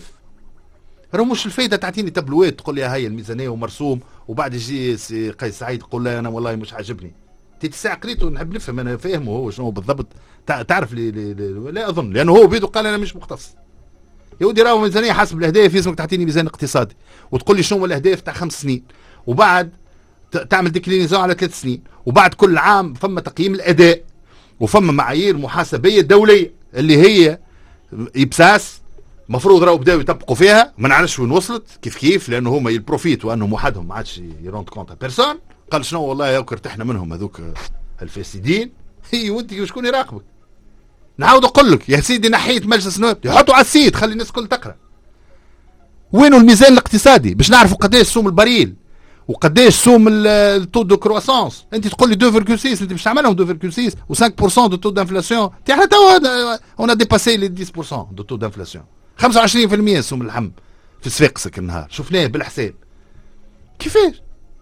راه مش الفايدة تعطيني تابلوات تقول لي هاي الميزانية ومرسوم وبعد يجي قيس سعيد يقول لا أنا والله مش عاجبني. تسع قريته نحب نفهم انا فاهمه هو شنو بالضبط. تعرف لي, لي, لي لا اظن لانه هو بيده قال انا مش مختص. يا ودي راهو ميزانيه حسب الاهداف، لازمك تعطيني ميزان اقتصادي وتقول لي شنو الاهداف تاع خمس سنين، وبعد تعمل ديكلينيزون على ثلاث سنين، وبعد كل عام فما تقييم الاداء وفما معايير محاسبيه دوليه اللي هي ابساس مفروض راهو بداو يطبقوا فيها. ما نعرفش وين وصلت كيف كيف، لانه هما البروفيت وانهم وحدهم ما عادش يروند كونت بيرسون. قال شنو والله يا ارتحنا منهم هذوك الفاسدين. هي وانت شكون يراقبك؟ نعاود نقول لك يا سيدي نحيت مجلس النواب يحطوا على السيد خلي الناس الكل تقرا. وينو الميزان الاقتصادي باش نعرفوا قداش سوم البريل وقداش سوم التو دو كرواسونس؟ انت تقول لي اثنين فاصلة ستة، انت باش تعملهم اثنين فاصلة ستة و5% دو تو دانفلاسيون. تي احنا توا اون ديباسي لي عشرة بالمئة دو تو دانفلاسيون، خمسة وعشرين بالمئة سوم اللحم في صفاقسك النهار شفناه بالحساب. كيفاش؟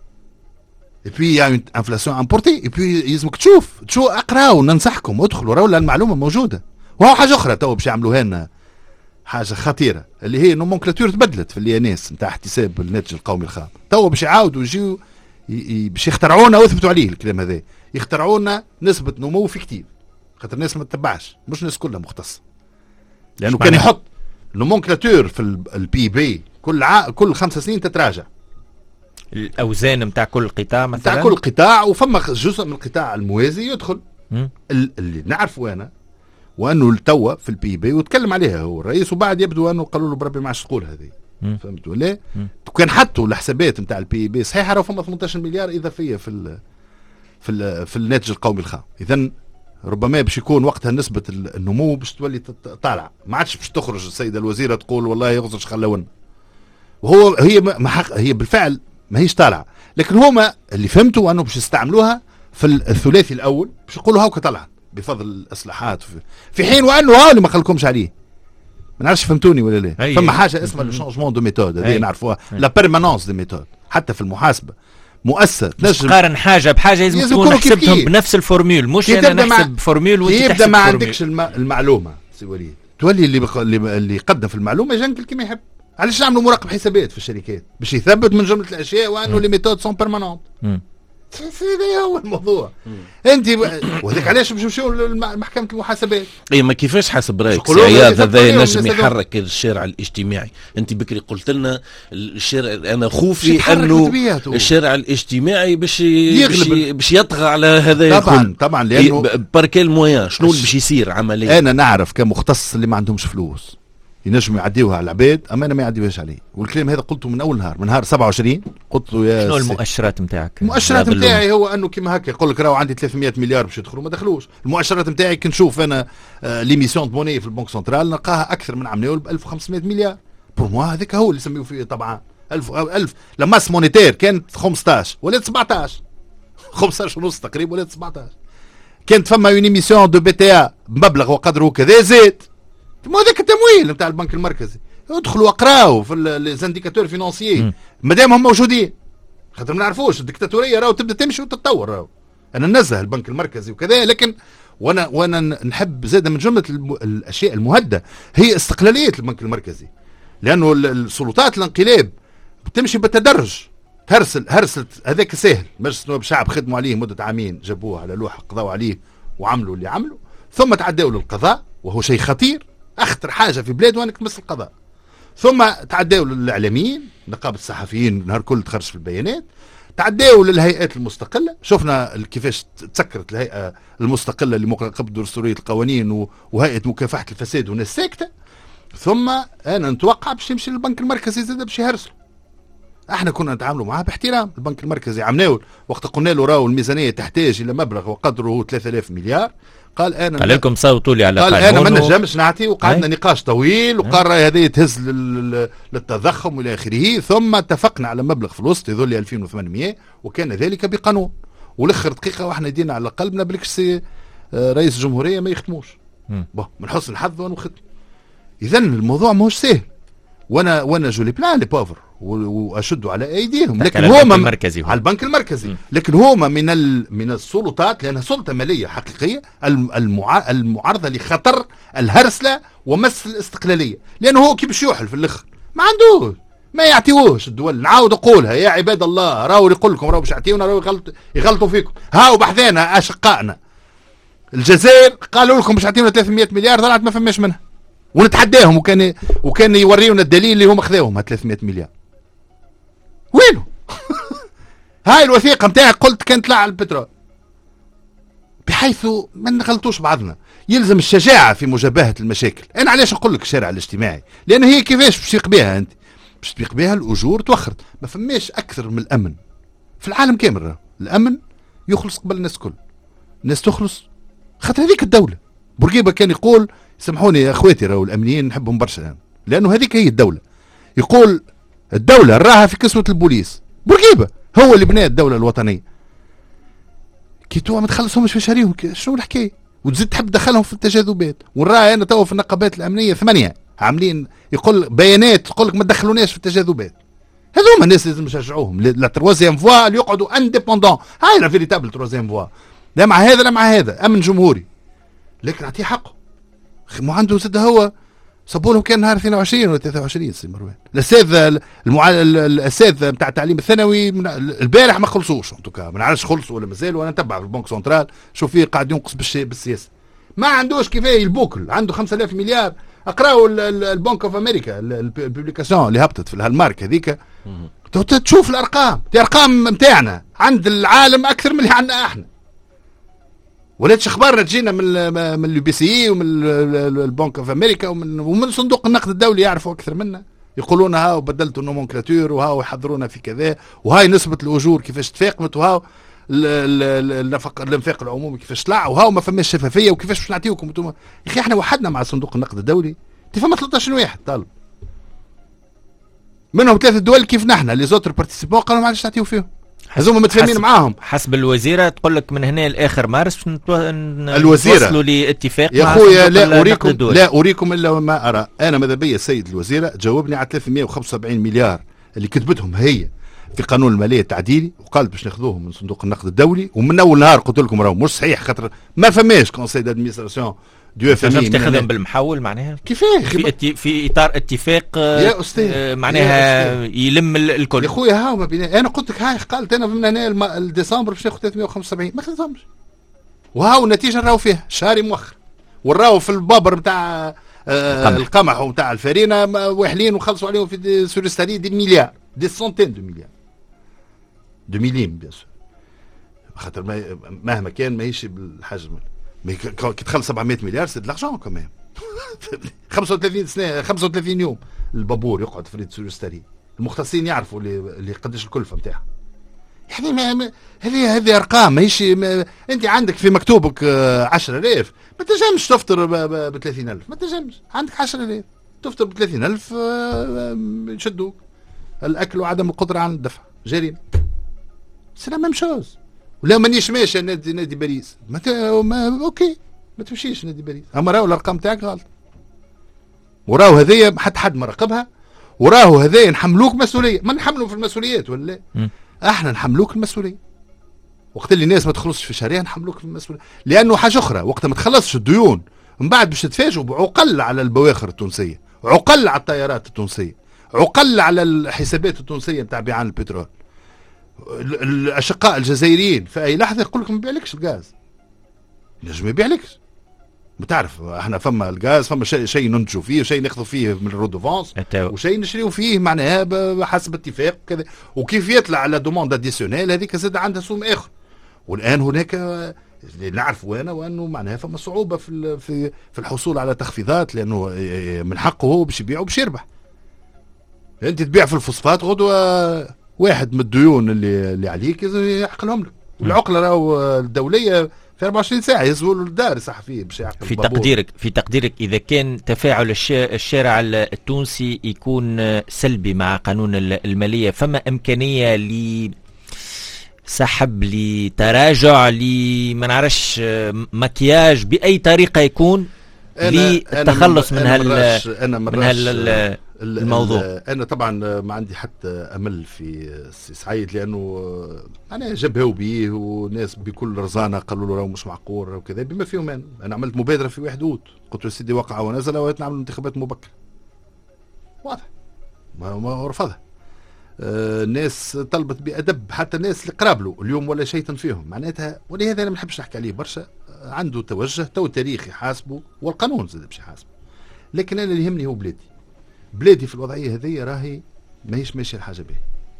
اي بي يا اون انفلاسيون امبورتي، اي بي يلزمك تشوف تشوف اقراو ننصحكم ادخلوا راهو المعلومه موجوده. وهو حاجه اخرى تو باش يعملوها لنا حاجه خطيره اللي هي نومنكلاتور تبدلت في اليانيس نتاع احتساب الناتج القومي الخام. تو باش يعاودوا يجيو باش يخترعونا واثبتوا عليه الكلام هذا، يخترعونا نسبه نمو فيكتيف خاطر الناس ما تتبعش، مش الناس كلها مختصه. لانه كان يحط نومنكلاتور في البي بي كل ع... كل خمس سنين تتراجع الاوزان نتاع كل قطاع مثلا، نتاع كل قطاع، وفما جزء من القطاع الموازي يدخل م? اللي نعرفه انا وانه التوا في البي بي وتكلم عليها هو الرئيس، وبعد يبدو انه قالوا له بربي ما عادش تقول هذه، فهمت ولا؟ كان حطوا الحسابات نتاع البي بي صحيح راه فما ثمانية عشر مليار اضافيه في ال في ال في الناتج القومي الخام. اذا ربما باش يكون وقتها نسبه النمو باش تولي طالعه، ما عادش باش تخرج السيده الوزيره تقول والله يغزش خلونا، وهو هي ما حق هي بالفعل ما هيش طالعه. لكن هما اللي فهمتوا انه باش يستعملوها في الثلاثي الاول باش يقولوا هاوكا طلعت بفضل الاصلاحات، في, في حين وانه هاو اللي ما خلكمش عليه. ما نعرفش فهمتوني ولا لا؟ فما حاجه اسمها لو شونجمون دو ميثود، هذه نعرفوها، لا بيرمانونس دو ميثود حتى في المحاسبه. مؤسسه تنجم تقارن حاجه بحاجه لازم تكون حسبتهم بنفس الفورمول، مش انا نحسب فورمول وانت تحسب يبدا ما عندكش المعلومه سي وليد، تولي اللي بخ... اللي يقدم في المعلومه يجنكل كما يحب. علاش نعملوا مراقب حسابات في الشركات؟ باش يثبت من جمله الاشياء وانه لي ميثود سون بيرمانونت. هذا هو الموضوع. انت وهذاك علاش باش نمشيو لمحكمه المحاسبات. اي ما كيفاش حسب رايك سي عياض هذا ينجم يحرك الشارع الاجتماعي؟ انت بكري قلت لنا الشارع، انا خوفي انه الشارع الاجتماعي باش باش يطغى على هذا. طبعا طبعا لانه باركيل مويان شنو اللي باش يصير عمليا؟ انا نعرف كمختص اللي ما عندهمش فلوس ينجموا يعديوها على العباد، اما انا ما يعديوهاش عليه. والكلام هذا قلته من اول نهار، من نهار سبعة وعشرين قلت له يا شنو المؤشرات نتاعك؟ المؤشرات نتاعي هو انه كيما هكا يقول لك راهو عندي ثلاثمئة مليار باش يدخلوا ما دخلوش. المؤشرات نتاعي كي نشوف انا آه ليميسيون دو موني في البنك سنترال نلقاها اكثر من عمليه ب ألف وخمسمئة مليار. بور موا هذاك هو اللي يسميوه فيه طبعا ألف ألف لماس مونيتير كانت خمسطاش ولات سبعطاش، خمسطاش ونص تقريبا ولات سبعطاش. كانت فما اون ايميسيون دو بي تي ا بمبلغ وقدره كذا زاد. ما هذاك التمويل نتاع البنك المركزي، ادخلوا اقراوا في لي زانديكاتور فينانسيي مادام هم موجودين، خاطر ما نعرفوش الدكتاتوريه راهو تبدا تمشي وتتطور. راهو انا ننزه البنك المركزي وكذا، لكن وانا وانا نحب زاده من جمله الاشياء المهدة هي استقلاليه البنك المركزي، لانه السلطات الانقلاب بتمشي بالتدرج. هرسل هرسل هذاك سهل، مجلس النواب الشعب خدموا عليه مده عامين، جابوه على لوحه قضاوا عليه وعملوا اللي عملوا، ثم تعداوا للقضاء وهو شيء خطير، اخطر حاجه في بلاد وانك تمس القضاء. ثم تعداوا للاعلاميين، نقابه الصحفيين نهار كل تخرج في البيانات، تعداوا للهيئات المستقله، شفنا كيفاش تسكرت الهيئه المستقله لمراقبه دستوريه القوانين وهيئه مكافحه الفساد وناس ساكته. ثم انا نتوقع باش يمشي للبنك المركزي زاد باش يهرسلوا. احنا كنا نتعاملوا معاه باحترام. البنك المركزي عملناه وقت قلنا له راهو الميزانيه تحتاج الى مبلغ وقدره ثلاثة آلاف مليار، قال انا قال لكم صوتوا لي على قال انا ما نجمش نعطي، وقعدنا نقاش طويل وقال هذا يتهز للتضخم والى اخره. ثم اتفقنا على مبلغ في الوسط يظل ألفين وثمانمئة، وكان ذلك بقانون. والاخر دقيقه واحنا يدينا على قلبنا بالكش رئيس الجمهوريه ما يختموش. بون من حسن الحظ وانا ختم. اذا الموضوع ماهوش سهل، وانا وانا جو لي بلان لي بوفر واشدوا على ايديهم، لكن هما المركزي على البنك المركزي م. لكن هما من ال... من السلطات، لانها سلطه ماليه حقيقيه المع... المعارضه لخطر الهرسله ومس الاستقلاليه، لانه هو كي باش يوحل في الاخر ما عندوش، ما يعطيوش الدول. نعاود اقولها يا عباد الله، راهو يقول لكم راهو باش يعطيونا، راهو يغلط... يغلطوا فيكم. هاو بحذانا اشقائنا الجزائر قالوا لكم باش يعطيونا ثلاثمئة مليار، طلعت ما فماش منها. ونتحداهم، وكان وكان يوريونا الدليل اللي هم خذاهم ثلاثمائة مليار. وينه؟ هاي الوثيقه نتاعك قلت كانت طلع على البترول، بحيث ما نغلطوش بعضنا. يلزم الشجاعه في مجابهه المشاكل. انا علاش نقول لك الشارع الاجتماعي؟ لان هي كيفاش باش تفيق بها انت؟ باش تفيق بها الاجور توخرت. ما فماش اكثر من الامن في العالم كامل. الامن يخلص قبل الناس الكل، الناس تخلص خاطر هذيك الدوله. بورقيبه كان يقول، سامحوني يا اخواتي راهو الامنيين نحبهم برشا يعني. لانه هذيك هي الدوله. يقول الدوله راها في كسوه البوليس. بورقيبه هو اللي بنى الدوله الوطنيه. كي توا ما تخلصهمش في شهريهم، شنو الحكايه؟ وتزيد تحب تدخلهم في التجاذبات. ونراها انا توا في النقابات الامنيه ثمانيه عاملين يقول بيانات تقول لك ما تدخلوناش في التجاذبات. هذوما الناس لازم نشجعوهم. لا تروازيام فوا اللي يقعدوا انديبوندون. هاي لا فيريتابل تروازيام فوا. لا مع هذا لا مع هذا، امن جمهوري. لكن اعطيه حقه. مو عنده زاد هو صبوا له كان نهار اثنين وعشرين ولا ثلاثة وعشرين سي مروان. الاساتذه المع... الاساتذه نتاع التعليم الثانوي من... البارح ما خلصوش انتوكا، ما نعرفش خلصوا ولا مازال. وانا نتبع في البنك سنترال شوف فيه قاعد ينقص بالش... بالسياسه. ما عندوش كيفايه البوكل، عنده خمسة آلاف مليار. اقراوا البنك اوف امريكا البوبليكاسيون اللي هبطت في الهالمارك هذيك، تشوف الارقام. دي ارقام نتاعنا عند العالم اكثر من اللي عندنا احنا. ولاتش اخبارنا تجينا من من اليو بي سي ومن البنك اوف امريكا ومن ومن صندوق النقد الدولي يعرفوا اكثر منا. يقولون هاو بدلتوا النومنكلاتور وهاو يحضرونا في كذا وهاي نسبه الاجور كيفاش تفاقمت وهاو الانفاق العمومي كيفاش طلع وهاو ما فماش شفافيه وكيفاش باش نعطيوكم انتم. يا اخي احنا وحدنا مع صندوق النقد الدولي فما ثلاثة عشر واحد طالب منهم ثلاثه دول كيف نحن لي زوتر بارتيسيبون قالوا ما عادش نعطيو فيهم. هذوما متفاهمين معاهم. حسب الوزيره تقول لك من هنا لاخر مارس الوزيره نوصلوا لاتفاق يا خويا. لا اريكم لا اريكم الا ما ارى. انا ماذا بيا السيد الوزيره جاوبني على ثلاثمائة وخمسة وسبعين مليار اللي كتبتهم هي في قانون الماليه التعديلي وقالت باش ناخذوهم من صندوق النقد الدولي. ومن اول نهار قلت لكم راهو مش صحيح خاطر ما فماش كونسي دادمينستراسيون دو اف ام اي تاخذهم بالمحول معناها كيفاه في, في اطار اتفاق يا استاذ معناها يا يلم الكل. يا خويا هاو ما بينا. انا قلت لك هاي قالت انا من هنا لديسمبر باش ناخذ ثلاثمائة وخمسة وسبعين ما خذتهمش. وهاو النتيجه راهو فيها شهري مؤخر. وراهو في البابر نتاع آه القمح ونتاع الفارينه واحلين وخلصوا عليهم في سوريستاري دي مليار دي سنتين دو مليار دو مليم بيان سور. خاطر مهما كان ماهيش بالحجم مي كي تخلص سبعمائة مليار سي دلارجون كمان. خمسة وثلاثين سنه خمسة وثلاثين يوم البابور يقعد في سوريستاري. المختصين يعرفوا اللي, اللي قداش الكلفه نتاعها. يعني هذه هذه ارقام ماهيش ما انت عندك في مكتوبك عشرة آلاف ما تنجمش تفطر ب ثلاثين ألف. ما تنجمش عندك عشرة آلاف تفطر ب ثلاثين ألف يشدوك الاكل وعدم القدره على الدفع جريمه. سي لا ميم شوز. ولا مانيش ماشي نادي نادي باريس ما, ت... ما اوكي ما تمشيش نادي باريس. اما راهو الارقام تاعك غلط. وراهو هذيا حتى حد ما راقبها. وراهو هذايا نحملوك مسؤوليه. ما نحملوا في المسؤوليات ولا م. احنا نحملوك المسؤوليه. وقت اللي الناس ما تخلصش في شهريا نحملوك في المسؤوليه. لانه حاجه اخرى وقت ما تخلصش الديون من بعد باش تتفاجئوا بعقل على البواخر التونسيه، عقل على الطيارات التونسيه، عقل على الحسابات التونسيه نتاع بيعان البترول. الاشقاء الجزائريين في اي لحظه يقول لك ما بيعلكش الغاز. نجم ما بيعلكش. بتعرف احنا فما الغاز فما شيء شيء ننتجوا فيه وشيء ناخذوا فيه من الرودوفانس وشيء نشريوا فيه معناها بحسب اتفاق كذا. وكيف يطلع على دوموند اديسيونيل هذيك زاد عندها سوم اخر. والان هناك نعرفوا انا وانه معناها فما صعوبه في في في الحصول على تخفيضات لانه من حقه هو باش يبيع وباش يربح. انت تبيع في الفوسفات غدوه واحد من الديون اللي اللي عليك يعقلهم لك. والعقله راهو الدوليه في أربعة وعشرين ساعه يزول الدار صحفيه باش يعقل. في تقديرك في تقديرك اذا كان تفاعل الشارع التونسي يكون سلبي مع قانون الماليه فما امكانيه ل سحب لتراجع لما نعرفش مكياج باي طريقه يكون للتخلص من هال من هال الموضوع. انا طبعا ما عندي حتى امل في السي سعيد لانه انا جبهوا بيه وناس بكل رزانه قالوا له راهو مش معقول وكذا بما فيهم انا انا عملت مبادره في واحد اوت قلت له سيدي وقع ونزل ونعمل انتخابات مبكره واضح ما, ما رفضها. الناس آه طلبت بادب حتى الناس اللي قراب له اليوم ولا شيء فيهم معناتها. ولهذا انا ما نحبش نحكي عليه برشا. عنده توجه تو تاريخ يحاسبه والقانون زاد باش يحاسبه. لكن انا اللي يهمني هو بلادي. بلادي في الوضعيه هذه راهي ماهيش ماشيه الحاجه به.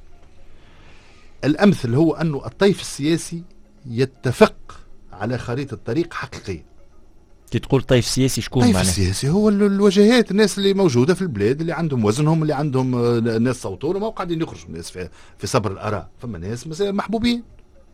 الامثل هو انه الطيف السياسي يتفق على خريطه طريق حقيقيه. كي تقول طيف سياسي شكون طيف معناه؟ السياسي هو الوجهات، الناس اللي موجوده في البلاد، اللي عندهم وزنهم، اللي عندهم ناس صوتوا ما قاعدين يخرجوا الناس في, في صبر الاراء. فما ناس محبوبين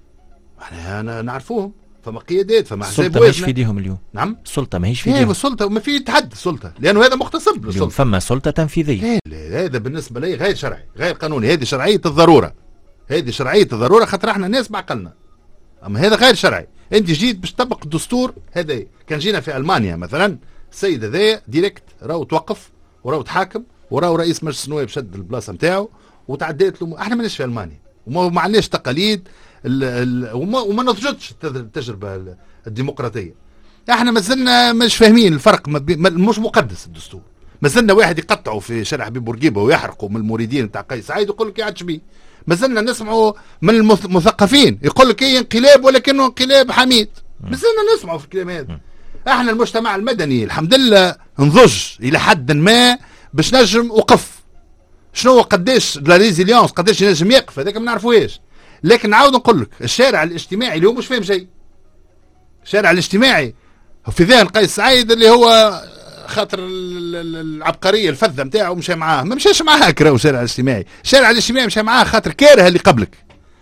احنا نعرفوهم، فما قيادات، فما احزاب. السلطه ماهيش في ايديهم اليوم. نعم السلطه ماهيش في ايديهم. ايديهم. السلطه ما في تحدي السلطه، لانه هذا مغتصب للسلطه. فما سلطه تنفيذيه. لا هذا بالنسبه لي غير شرعي غير قانوني. هذه شرعيه الضروره، هذه شرعيه الضروره خاطر احنا ناس بعقلنا. اما هذا غير شرعي. انت جيت باش تطبق الدستور هذا. كان جينا في المانيا مثلا، السيد هذا ديريكت راهو توقف وراهو تحاكم وراهو رئيس مجلس النواب شد البلاصه نتاعو وتعديت له. احنا ماناش في المانيا وما عندناش تقاليد ال ال وما, وما نضجتش التجربه الديمقراطيه. احنا مازلنا مش فاهمين الفرق، مش مقدس الدستور. مازلنا واحد يقطعوا في شارع حبيب بورقيبه ويحرقوا من المريدين نتاع قيس سعيد يقول لك يعدش بيه. مازلنا نسمعوا من المثقفين يقول لك ايه انقلاب ولكنه انقلاب حميد. مازلنا نسمعوا في الكلام هذا. احنا المجتمع المدني الحمد لله نضج الى حد ما باش نجم وقف. شنو قداش لا ريزيليونس قداش ينجم يقف هذاك ما نعرفوهاش. لكن نعاود نقول لك الشارع الاجتماعي اليوم مش فاهم شيء. الشارع الاجتماعي في ذهن قيس سعيد اللي هو خاطر العبقريه الفذه نتاعو مشى معاه، ما مشاش معاه كراو. الشارع الاجتماعي الشارع الاجتماعي مشى معاه خاطر كاره اللي قبلك،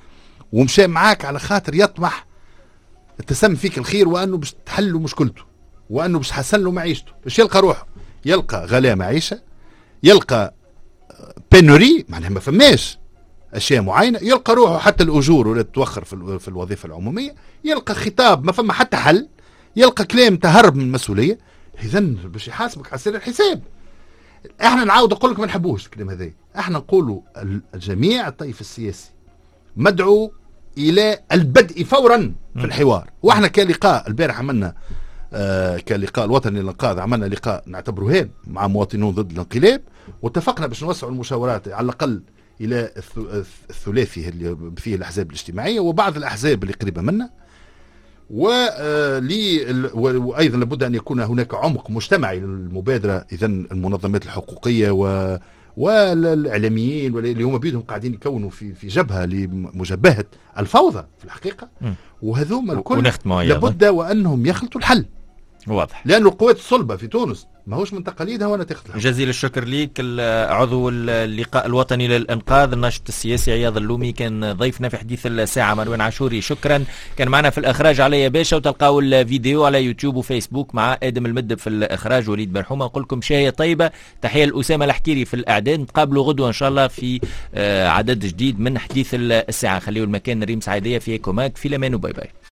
ومشى معاك على خاطر يطمح تسمى فيك الخير وانه باش تحل له مشكلته وانه باش تحسن له معيشته. باش يلقى روحه يلقى غلاء معيشه، يلقى بينوري معناها ما فماش اشياء معينه، يلقى روحه حتى الاجور ولا تتوخر في, في الوظيفه العموميه، يلقى خطاب ما فما حتى حل، يلقى كلام تهرب من المسؤوليه. اذا باش يحاسبك على سر الحساب. احنا نعاود نقول لك ما نحبوش الكلام هذا. احنا نقولوا الجميع الطيف السياسي مدعو الى البدء فورا في الحوار. واحنا كلقاء البارح عملنا آه كلقاء الوطني للانقاذ، عملنا لقاء نعتبره هام مع مواطنون ضد الانقلاب، واتفقنا باش نوسعوا المشاورات على الاقل الى الثلاثي اللي فيه الاحزاب الاجتماعيه وبعض الاحزاب اللي قريبه منا. وايضا لابد ان يكون هناك عمق مجتمعي للمبادره. اذا المنظمات الحقوقيه و والاعلاميين اللي هم بيدهم قاعدين يكونوا في في جبهه لمجبهه الفوضى في الحقيقه، وهذوما الكل لابد وانهم يخلطوا الحل. واضح. لأن القوات الصلبة في تونس ماهوش من تقاليدها وانا تخلط. جزيل الشكر ليك عضو اللقاء الوطني للإنقاذ الناشط السياسي عياض اللومي كان ضيفنا في حديث الساعة. مروان عاشوري شكرا. كان معنا في الإخراج علي باشا، وتلقاو الفيديو على يوتيوب وفيسبوك مع آدم المدب في الإخراج وليد برحومة. نقول لكم شاية طيبة. تحية لأسامة الحكيري في الإعداد. نتقابلوا غدوة إن شاء الله في عدد جديد من حديث الساعة. خليوا المكان ريم سعيدية في كوماك. في الأمان وباي باي.